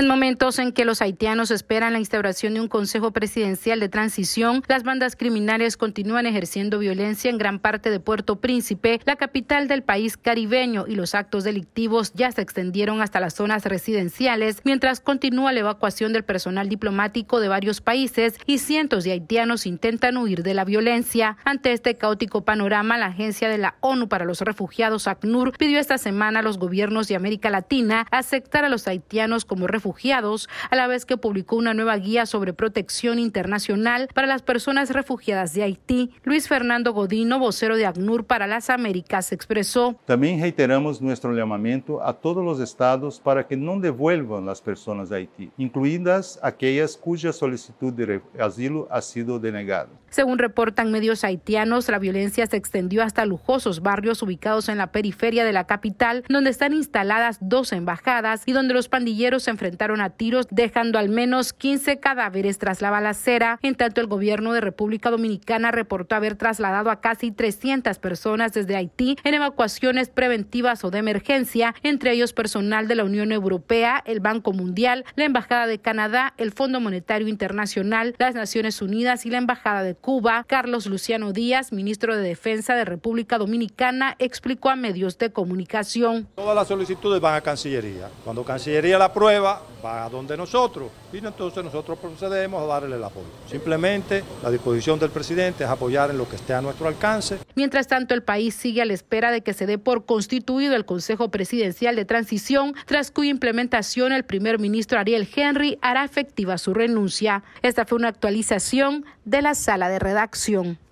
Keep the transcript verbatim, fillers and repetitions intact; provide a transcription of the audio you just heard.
En momentos en que los haitianos esperan la instauración de un Consejo Presidencial de Transición, las bandas criminales continúan ejerciendo violencia en gran parte de Puerto Príncipe, la capital del país caribeño, y los actos delictivos ya se extendieron hasta las zonas residenciales, mientras continúa la evacuación del personal diplomático de varios países y cientos de haitianos intentan huir de la violencia. Ante este caótico panorama, la Agencia de la ONU para los Refugiados, ACNUR, pidió esta semana a los gobiernos de América Latina aceptar a los haitianos como refugiados refugiados, a la vez que publicó una nueva guía sobre protección internacional para las personas refugiadas de Haití. Luis Fernando Godino, vocero de ACNUR para las Américas, expresó: También reiteramos nuestro llamamiento a todos los estados para que no devuelvan las personas de Haití, incluidas aquellas cuya solicitud de asilo ha sido denegada. Según reportan medios haitianos, la violencia se extendió hasta lujosos barrios ubicados en la periferia de la capital, donde están instaladas dos embajadas y donde los pandilleros se enfrentaron a tiros, dejando al menos quince cadáveres tras la balacera. En tanto, el gobierno de República Dominicana reportó haber trasladado a casi trescientas personas desde Haití en evacuaciones preventivas o de emergencia, entre ellos personal de la Unión Europea, el Banco Mundial, la Embajada de Canadá, el Fondo Monetario Internacional, las Naciones Unidas y la Embajada de Cuba. Carlos Luciano Díaz, ministro de Defensa de República Dominicana, explicó a medios de comunicación: Todas las solicitudes van a Cancillería. Cuando Cancillería la aprueba, va a donde nosotros, y entonces nosotros procedemos a darle el apoyo. Simplemente la disposición del presidente es apoyar en lo que esté a nuestro alcance. Mientras tanto, el país sigue a la espera de que se dé por constituido el Consejo Presidencial de Transición, tras cuya implementación el primer ministro Ariel Henry hará efectiva su renuncia. Esta fue una actualización de la sala de redacción.